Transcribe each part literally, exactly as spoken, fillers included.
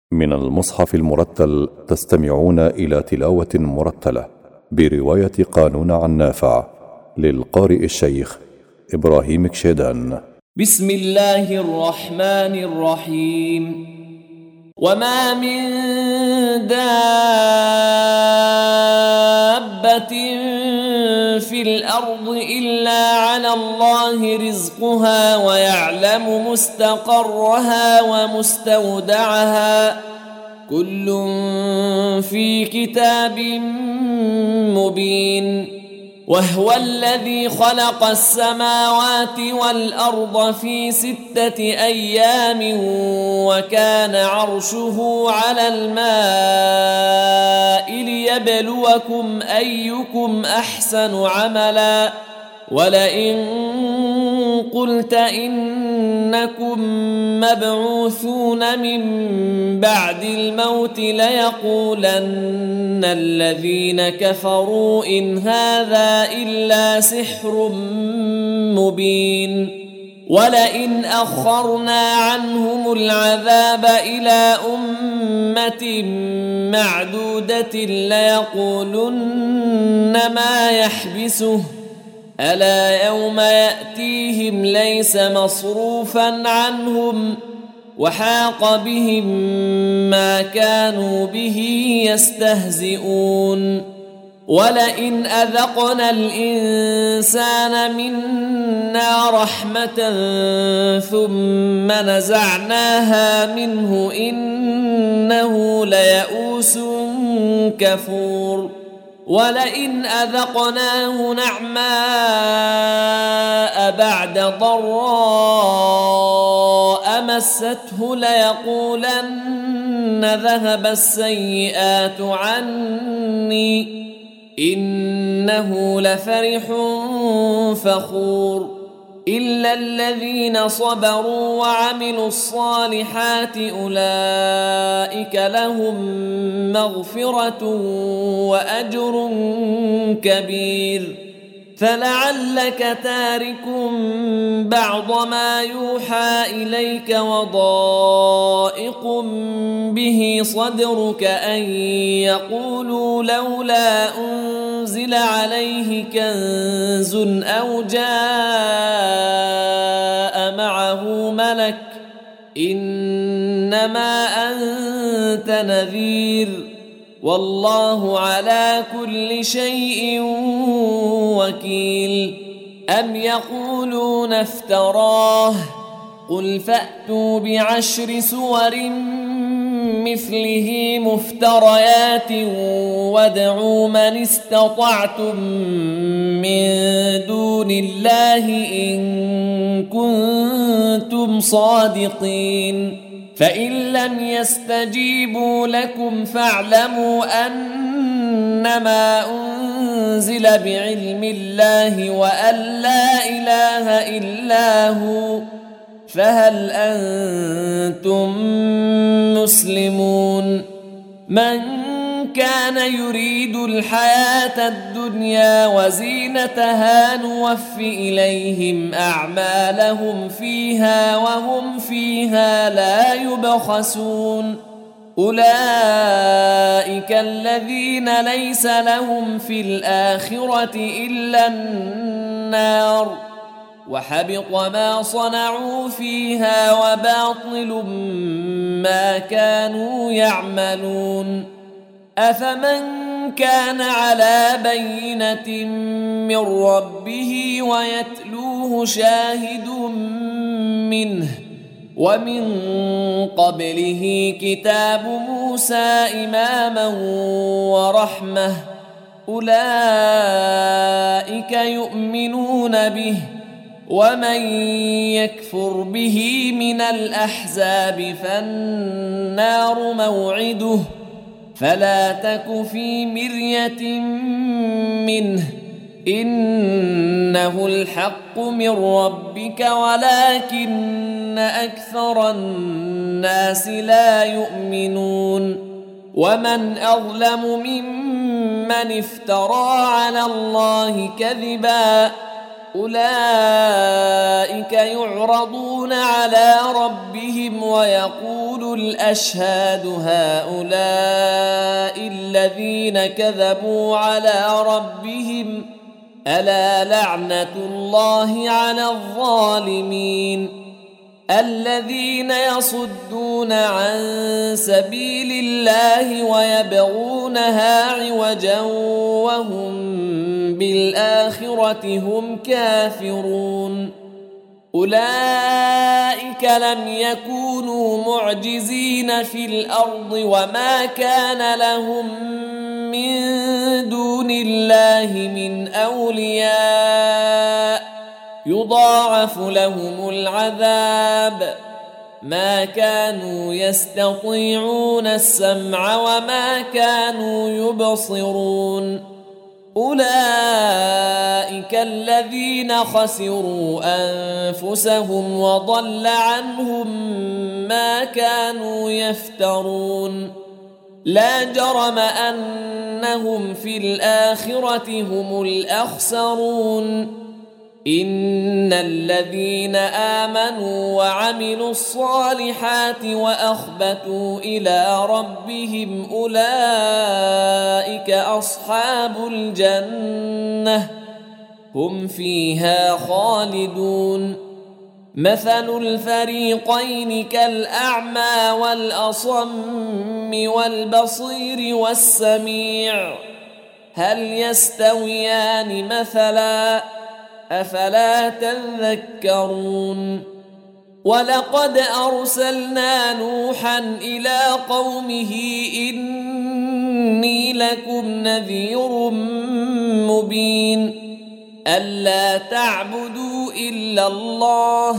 من المصحف المرتل تستمعون إلى تلاوة مرتلة برواية قانون عن نافع للقارئ الشيخ إبراهيم كشيدان. بسم الله الرحمن الرحيم. وما من دابة في الأرض إلا على الله رزقها ويعلم مستقرها ومستودعها كل في كتاب مبين. وهو الذي خلق السماوات والأرض في ستة أيام وكان عرشه على الماء ليبلوكم أيكم أحسن عملا. ولئن قلت إنكم مبعوثون من بعد الموت ليقولن الذين كفروا إن هذا إلا سحر مبين. ولئن أخرنا عنهم العذاب إلى أمة معدودة ليقولن ما يحبسه ألا يوم يأتيهم ليس مصروفا عنهم وحاق بهم ما كانوا به يستهزئون. ولئن أذقنا الإنسان منا رحمة ثم نزعناها منه إنه ليئوس كفور. ولئن أذقناه نعماء بعد ضراء مسته ليقولن ذهب السيئات عني إنه لفرح فخور. إلا الذين صبروا وعملوا الصالحات أولئك لهم مغفرة وأجر كبير. فلعلك تارك بعض ما يوحى إليك وضائق به صدرك أن يقولوا لولا أنزل عليه كنز أو جاء معه ملك إنما أنت نذير والله على كل شيء وكيل. أم يقولون افتراه قل فأتوا بعشر سور مثله مفتريات وادعوا من استطعتم من دون الله إن كنتم صادقين. فإن لم يستجيبوا لكم فاعلموا أنما أنزل بعلم الله وأن لا إله إلا هو فهل أنتم مسلمون. من كان يريد الحياة الدنيا وزينتها نوف إليهم أعمالهم فيها وهم فيها لا يبخسون. أولئك الذين ليس لهم في الآخرة إلا النار وحبط ما صنعوا فيها وباطل ما كانوا يعملون. أفمن كان على بينة من ربه ويتلوه شاهد منه ومن قبله كتاب موسى إماما ورحمة أولئك يؤمنون به. ومن يكفر به من الأحزاب فالنار موعده فلا تك في مرية منه إنه الحق من ربك ولكن أكثر الناس لا يؤمنون. ومن أظلم ممن افترى على الله كذبا أولئك يعرضون على ربهم ويقول الأشهاد هؤلاء الذين كذبوا على ربهم ألا لعنة الله على الظالمين الذين يصدون عن سبيل الله ويبغونها عوجا وهم بالآخرة هم كافرون أولئك لم يكونوا معجزين في الأرض وما كان لهم من دون الله من أولياء يضاعف لهم العذاب ما كانوا يستطيعون السمع وما كانوا يبصرون أولئك الذين خسروا أنفسهم وضل عنهم ما كانوا يفترون لا جرم أنهم في الآخرة هم الأخسرون إن الذين آمنوا وعملوا الصالحات وأخبتوا إلى ربهم أولئك أصحاب الجنة هم فيها خالدون مثل الفريقين كالأعمى والأصم والبصير والسميع هل يستويان مثلا أفلا تذكرون ولقد أرسلنا نوحا إلى قومه إني لكم نذير مبين ألا تعبدوا إلا الله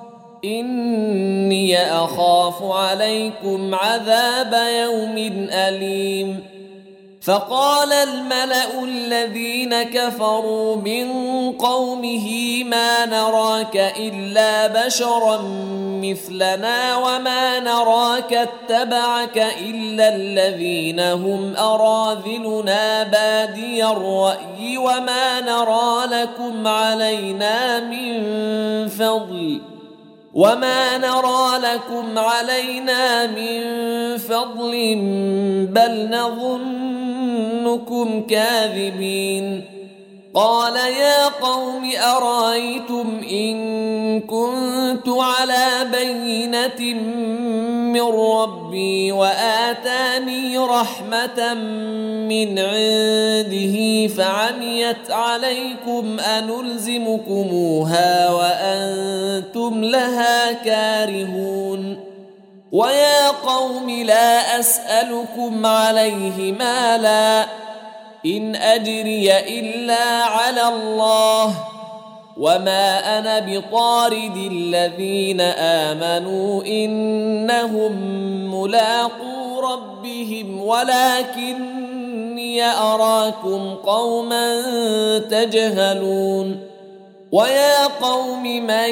إني أخاف عليكم عذاب يوم أليم فقال الملأ الذين كفروا من قومه ما نراك إلا بشرا مثلنا وما نراك اتبعك إلا الذين هم أراذلنا بادي الرأي وما نرى لكم علينا من فضل وما نرى لكم علينا من فضل بل نظنكم كاذبين قال يا قوم أرأيتم إن كنت على بينة من ربي وآتاني رحمة من عنده فعميت عليكم أنلزمكموها وأنتم لها كارهون ويا قوم لا أسألكم عليه مالا إن أجري إلا على الله وما أنا بطارد الذين آمنوا إنهم ملاقو ربهم ولكني أراكم قوما تجهلون ويا قوم من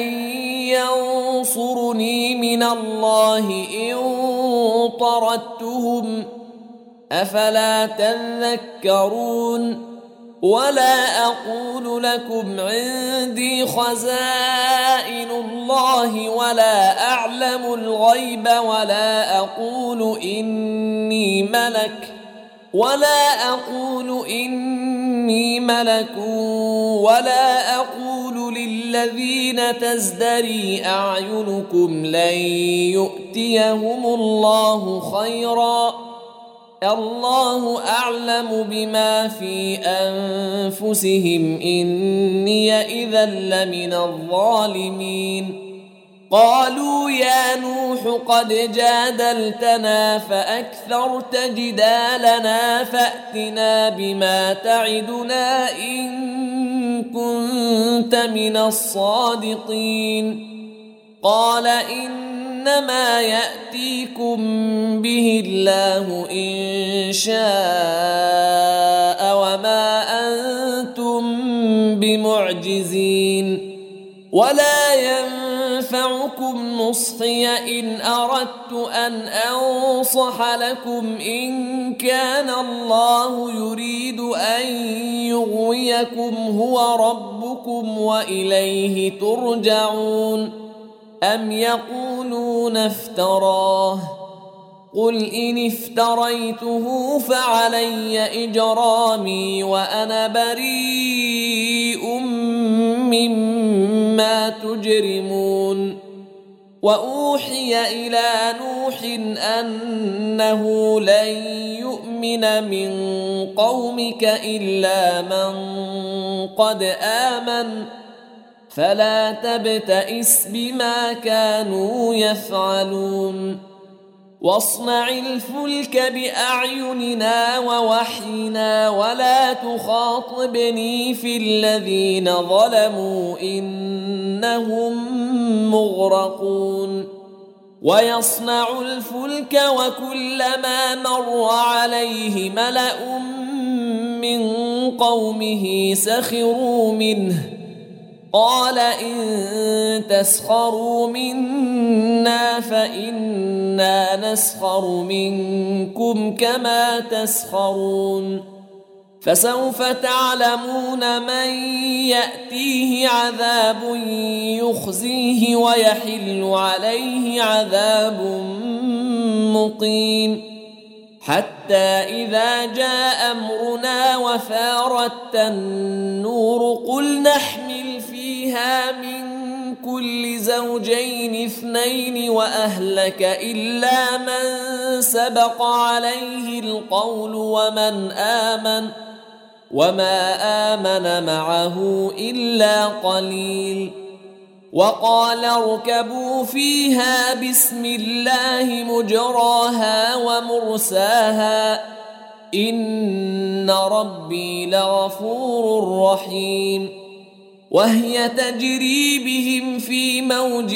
ينصرني من الله إن طردتهم أفلا تذكرون ولا أقول لكم عندي خزائن الله ولا أعلم الغيب ولا أقول إني ملك ولا أقول إني ملك ولا أقول للذين تزدري أعينكم لن يؤتيهم الله خيرا الله أعلم بما في أنفسهم إني إذا لمن الظالمين قالوا يا نوح قد جادلتنا فأكثرت جدالنا فأتنا بما تعدنا إن كنت من الصادقين قال إنما يأتيكم به الله إن شاء وما أنتم بمعجزين ولا ينفعكم نصحي إن أردت أن أنصح لكم إن كان الله يريد أن يغويكم هو ربكم وإليه ترجعون أم يقولون افتراه قل إن افتريته فعلي إجرامي وأنا بريء مما تجرمون وأوحي إلى نوح أنه لن يؤمن من قومك إلا من قد آمن فلا تبتئس بما كانوا يفعلون واصنع الفلك بأعيننا ووحينا ولا تخاطبني في الذين ظلموا إنهم مغرقون ويصنع الفلك وكلما مر عليه ملأ من قومه سخروا منه قال إن تسخروا منا فإنا نسخر منكم كما تسخرون فسوف تعلمون من يأتيه عذاب يخزيه ويحل عليه عذاب مقيم حتى إذا جاء أمرنا وفارت النور قل نحمل فيها من كل زوجين اثنين وأهلك إلا من سبق عليه القول ومن آمن وما آمن معه إلا قليل وقال اركبوا فيها بسم الله مجراها ومرساها إن ربي لغفور رحيم وهي تجري بهم في موج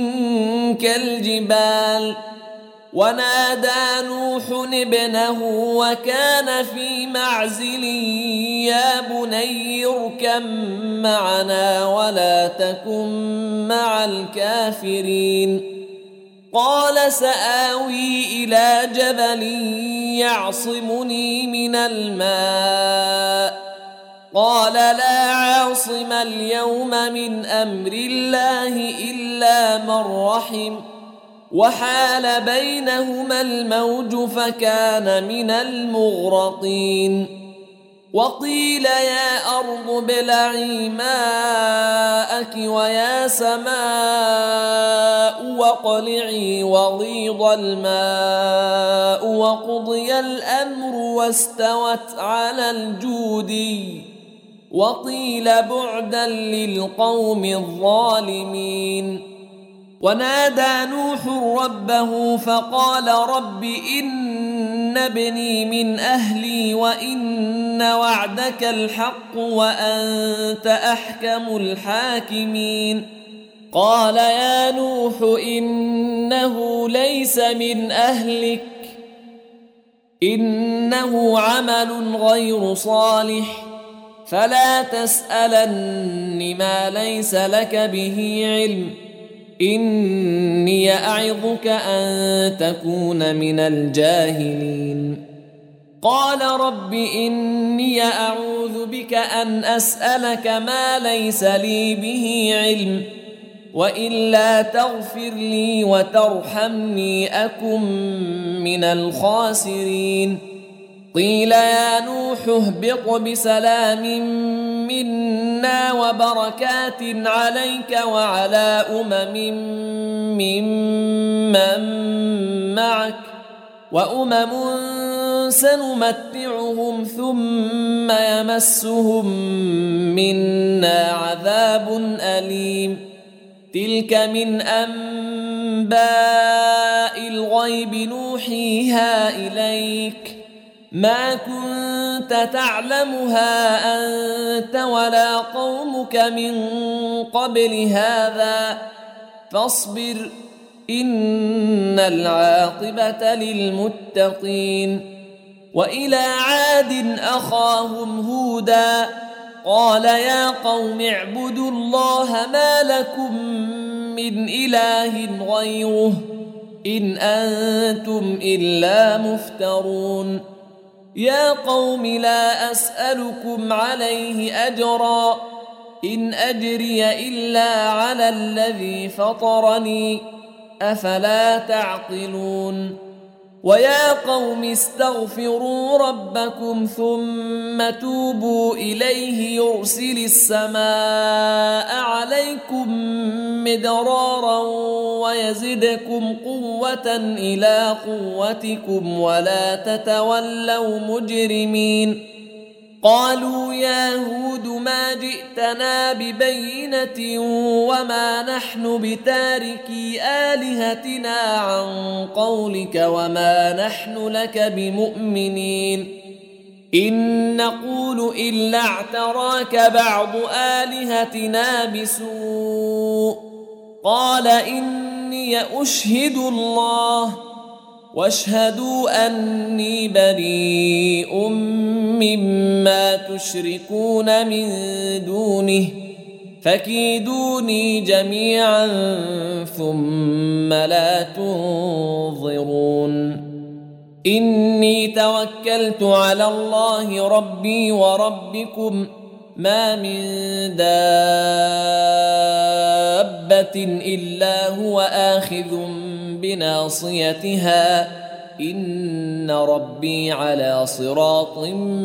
كالجبال ونادى نوح ابنه وكان في معزل يا بني اركب معنا ولا تكن مع الكافرين قال سآوي إلى جبل يعصمني من الماء قال لا عاصم اليوم من أمر الله إلا من رحم وحال بينهما الموج فكان من المغرقين وقيل يا أرض ابلعي ماءك ويا سماء واقلعي وغيض الماء وقضي الأمر واستوت على الجودي وقيل بعدا للقوم الظالمين ونادى نوح ربه فقال رب إن ابني من أهلي وإن وعدك الحق وأنت أحكم الحاكمين قال يا نوح إنه ليس من أهلك إنه عمل غير صالح فلا تسألن ما ليس لك به علم إني أعظك أن تكون من الجاهلين قال رب إني أعوذ بك أن أسألك ما ليس لي به علم وإلا تغفر لي وترحمني أكن من الخاسرين قيل يا نوح اهبط بسلام منا وبركات عليك وعلى أمم ممن معك وأمم سنمتعهم ثم يمسهم منا عذاب أليم تلك من أنباء الغيب نوحيها إليك ما كنت تعلمها أنت ولا قومك من قبل هذا فاصبر إن العاقبة للمتقين وإلى عاد أخاهم هودا قال يا قوم اعبدوا الله ما لكم من إله غيره إن أنتم إلا مفترون يا قوم لا أسألكم عليه أجرا إن أجري إلا على الذي فطرني أفلا تعقلون ويا قوم استغفروا ربكم ثم توبوا إليه يرسل السماء عليكم مدرارا ويزدكم قوة إلى قوتكم ولا تتولوا مجرمين قالوا يا هود ما جئتنا ببينة وما نحن بتاركي آلهتنا عن قولك وما نحن لك بمؤمنين إن نقول إلا اعتراك بعض آلهتنا بسوء قال إني أشهد الله واشهدوا أني بريء مما تشركون من دونه فكيدوني جميعا ثم لا تنظرون إني توكلت على الله ربي وربكم ما من دابة إلا هو آخذ بناصيتها إن ربي على صراط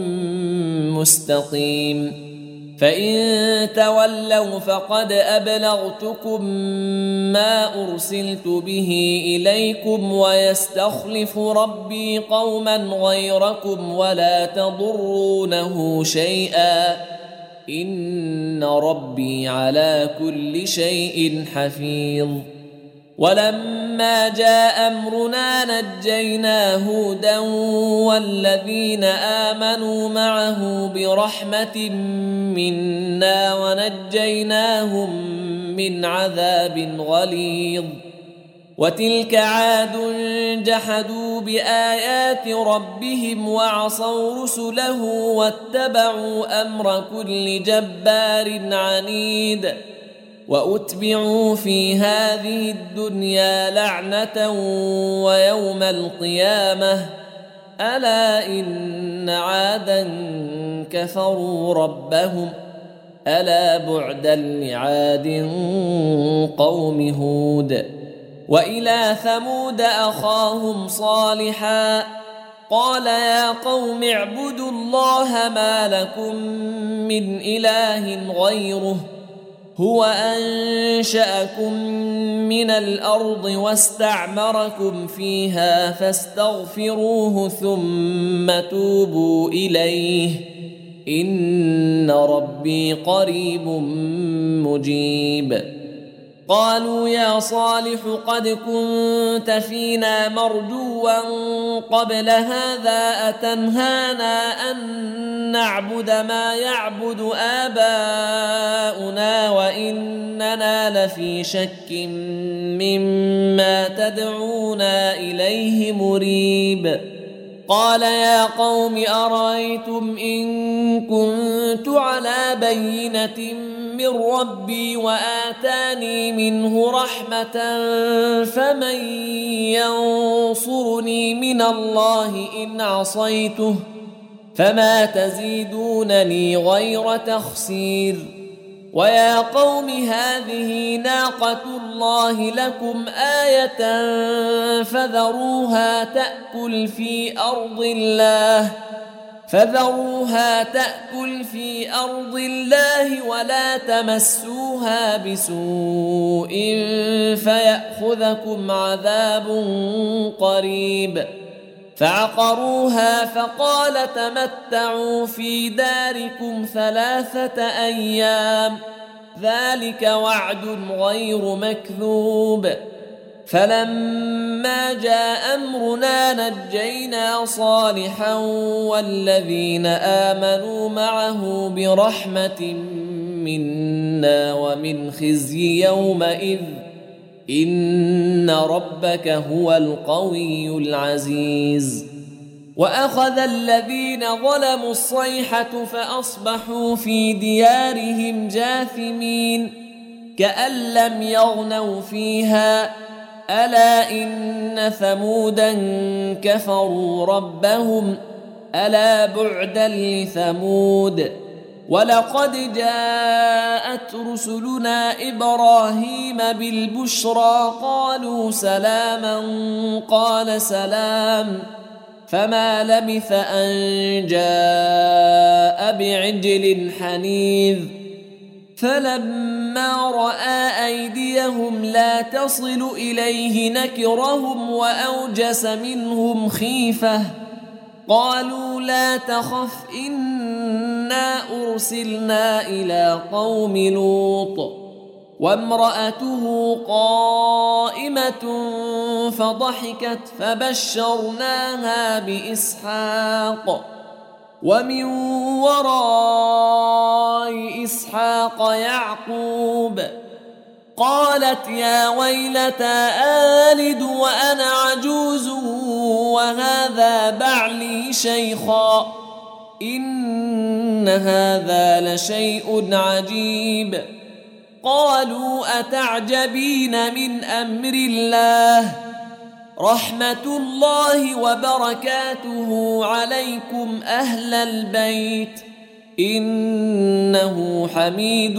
مستقيم فإن تولوا فقد أبلغتكم ما أرسلت به إليكم ويستخلف ربي قوما غيركم ولا تضرونه شيئا إن ربي على كل شيء حفيظ ولما جاء أمرنا نجينا هودا والذين آمنوا معه برحمة منا ونجيناهم من عذاب غليظ وتلك عاد جحدوا بآيات ربهم وعصوا رسله واتبعوا أمر كل جبار عنيد وأتبعوا في هذه الدنيا لعنة ويوم القيامة ألا إن عادا كفروا ربهم ألا بعدا لعاد قوم هود وإلى ثمود أخاهم صالحا قال يا قوم اعبدوا الله ما لكم من إله غيره هو أنشأكم من الأرض واستعمركم فيها فاستغفروه ثم توبوا إليه إن ربي قريب مجيب قالوا يا صالح قد كنت فينا مرجوا قبل هذا أتنهانا أن نعبد ما يعبد آباؤنا وإننا لفي شك مما تدعونا إليه مريب قال يا قوم أرأيتم إن كنت على بينة من ربي وآتاني منه رحمة فمن ينصرني من الله إن عصيته فما تزيدونني غير تخسير ويا قوم هذه ناقة الله لكم آية فذروها تأكل في أرض الله فذروها تأكل في أرض الله ولا تمسوها بسوء فيأخذكم عذاب قريب فعقروها فقال تمتعوا في داركم ثلاثة أيام ذلك وعد غير مكذوب فلما جاء أمرنا نجينا صالحا والذين آمنوا معه برحمة منا ومن خزي يومئذ إن ربك هو القوي العزيز وأخذ الذين ظلموا الصيحة فأصبحوا في ديارهم جاثمين كأن لم يغنوا فيها ألا إن ثمودا كفروا ربهم ألا بعدا لثمود ولقد جاءت رسلنا إبراهيم بالبشرى قالوا سلاما قال سلام فما لبث أن جاء بعجل حنيذ فلما رأى أيديهم لا تصل إليه نكرهم وأوجس منهم خيفة قالوا لا تخف إنا أرسلنا إلى قوم لوط وامرأته قائمة فضحكت فبشرناها بإسحاق ومن وراء إسحاق يعقوب قالت يا ويلتى آلد وأنا عجوز وهذا بعلي شيخا إن هذا لشيء عجيب قالوا أتعجبين من أمر الله رحمة الله وبركاته عليكم أهل البيت إنه حميد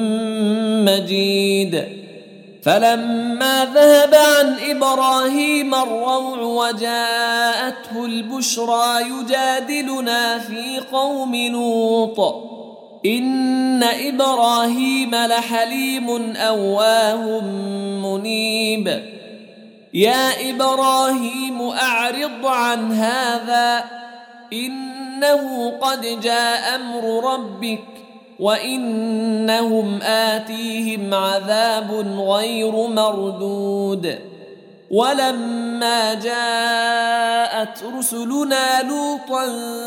مجيد فلما ذهب عن إبراهيم الروع وجاءته البشرى يجادلنا في قوم لوط إن إبراهيم لحليم أواه منيب يا إبراهيم أعرض عن هذا إنه قد جاء أمر ربك وإنهم آتيهم عذاب غير مردود ولما جاءت رسلنا لوطا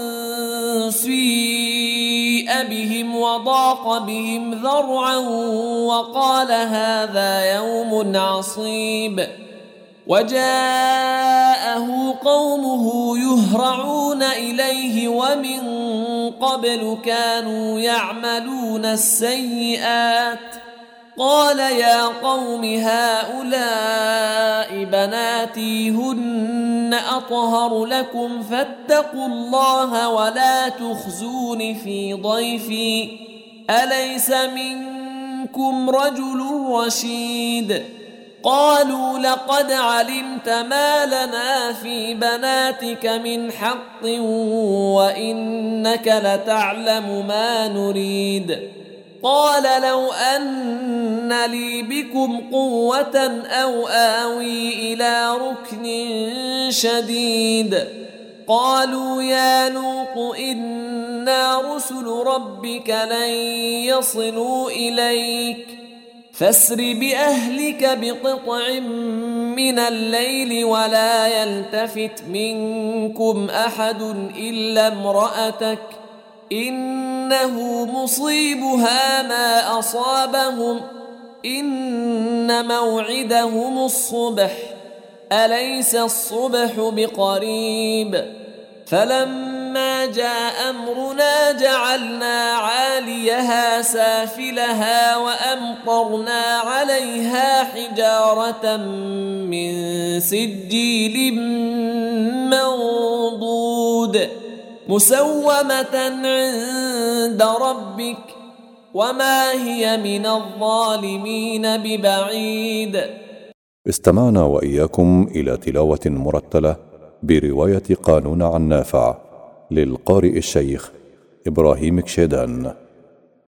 سيء بهم وضاق بهم ذرعا وقال هذا يوم عصيب وجاءه قومه يهرعون إليه ومن قبل كانوا يعملون السيئات قال يا قوم هؤلاء بناتي هن أطهر لكم فاتقوا الله ولا تخزون في ضيفي أليس منكم رجل رشيد قالوا لقد علمت ما لنا في بناتك من حق وإنك لتعلم ما نريد قال لو أن لي بكم قوة أو آوي إلى ركن شديد قالوا يا لوط إنا رسل ربك لن يصلوا إليك فاسر بأهلك بقطع من الليل ولا يلتفت منكم أحد إلا امرأتك إنه مصيبها ما أصابهم إن موعدهم الصبح أليس الصبح بقريب فلما جاء أمرنا جعلنا عاليها سافلها وأمطرنا عليها حجارة من سجيل منضود مسومة عند ربك وما هي من الظالمين ببعيد. استمعنا وإياكم إلى تلاوة مرتلة برواية قانون عن نافع للقارئ الشيخ إبراهيم كشيدان.